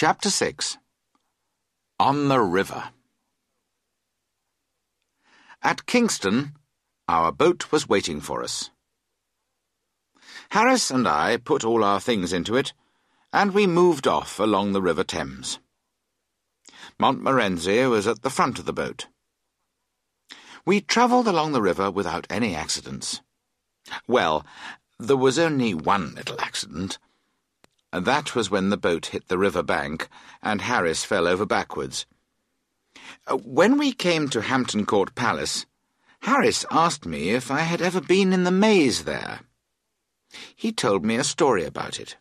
Chapter 6. On the River. At Kingston, our boat was waiting for us. Harris and I put all our things into it, and we moved off along the River Thames. Montmorency was at the front of the boat. We travelled along the river without any accidents. Well, there was only one little accident. That was when the boat hit the river bank and Harris fell over backwards. When we came to Hampton Court Palace, Harris asked me if I had ever been in the maze there. He told me a story about it.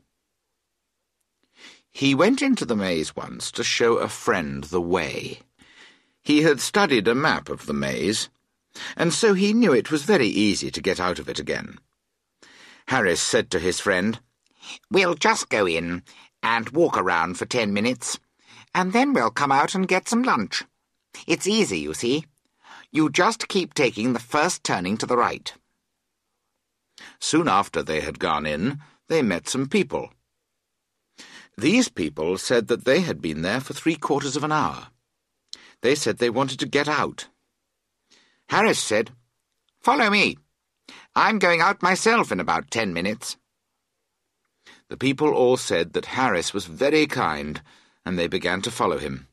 He went into the maze once to show a friend the way. He had studied a map of the maze, and so he knew it was very easy to get out of it again. Harris said to his friend, "We'll just go in and walk around for 10 minutes, and then we'll come out and get some lunch. It's easy, you see. You just keep taking the first turning to the right." Soon after they had gone in, they met some people. These people said that they had been there for 3/4 of an hour. They said they wanted to get out. Harris said, "Follow me. I'm going out myself in about 10 minutes. The people all said that Harris was very kind, and they began to follow him.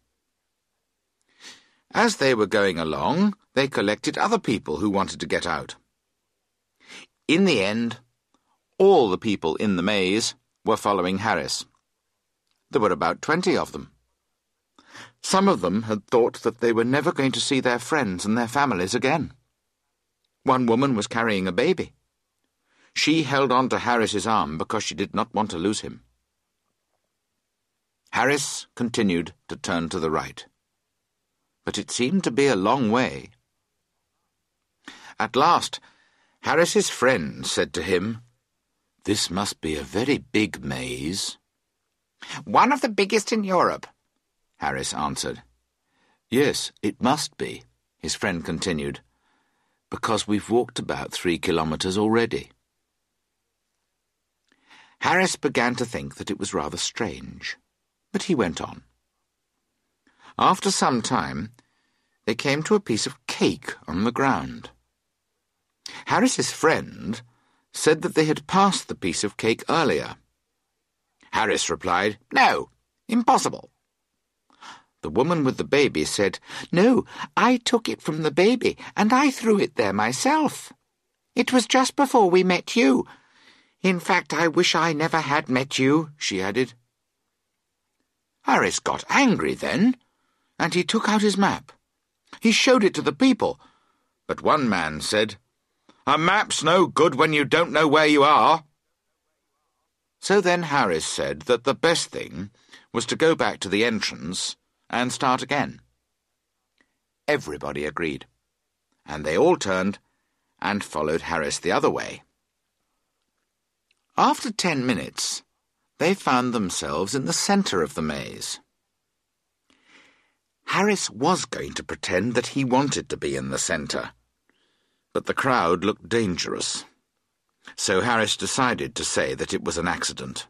As they were going along, they collected other people who wanted to get out. In the end, all the people in the maze were following Harris. There were about 20 of them. Some of them had thought that they were never going to see their friends and their families again. One woman was carrying a baby. She held on to Harris's arm because she did not want to lose him. Harris continued to turn to the right, but it seemed to be a long way. At last, Harris's friend said to him, "This must be a very big maze." "One of the biggest in Europe," Harris answered. "Yes, it must be," his friend continued, "because we've walked about 3 kilometres already." Harris began to think that it was rather strange, but he went on. After some time, they came to a piece of cake on the ground. Harris's friend said that they had passed the piece of cake earlier. Harris replied, "No, impossible." The woman with the baby said, "No, I took it from the baby, and I threw it there myself. It was just before we met you. In fact, I wish I never had met you," she added. Harris got angry then, and he took out his map. He showed it to the people, but one man said, "A map's no good when you don't know where you are." So then Harris said that the best thing was to go back to the entrance and start again. Everybody agreed, and they all turned and followed Harris the other way. After 10 minutes, they found themselves in the centre of the maze. Harris was going to pretend that he wanted to be in the centre, but the crowd looked dangerous, so Harris decided to say that it was an accident.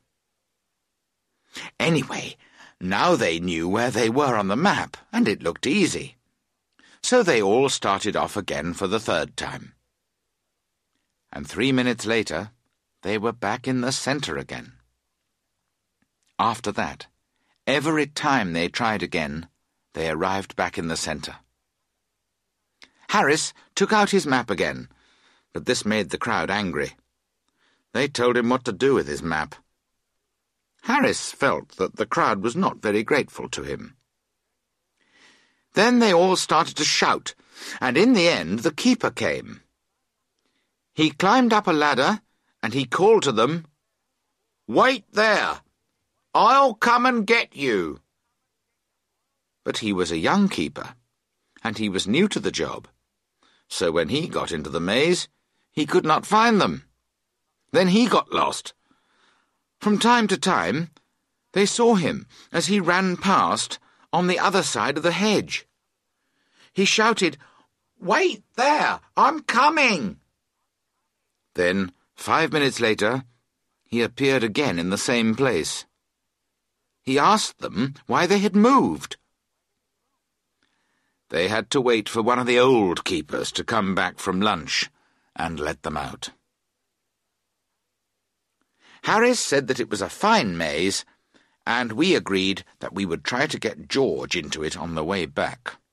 Anyway, now they knew where they were on the map, and it looked easy. So they all started off again for the 3rd time. And 3 minutes later, they were back in the centre again. After that, every time they tried again, they arrived back in the centre. Harris took out his map again, but this made the crowd angry. They told him what to do with his map. Harris felt that the crowd was not very grateful to him. Then they all started to shout, and in the end the keeper came. He climbed up a ladder, and he called to them, "Wait there! I'll come and get you!" But he was a young keeper, and he was new to the job, so when he got into the maze, he could not find them. Then he got lost. From time to time, they saw him as he ran past on the other side of the hedge. He shouted, "Wait there! I'm coming!" Then, 5 minutes later, he appeared again in the same place. He asked them why they had moved. They had to wait for one of the old keepers to come back from lunch and let them out. Harris said that it was a fine maze, and we agreed that we would try to get George into it on the way back.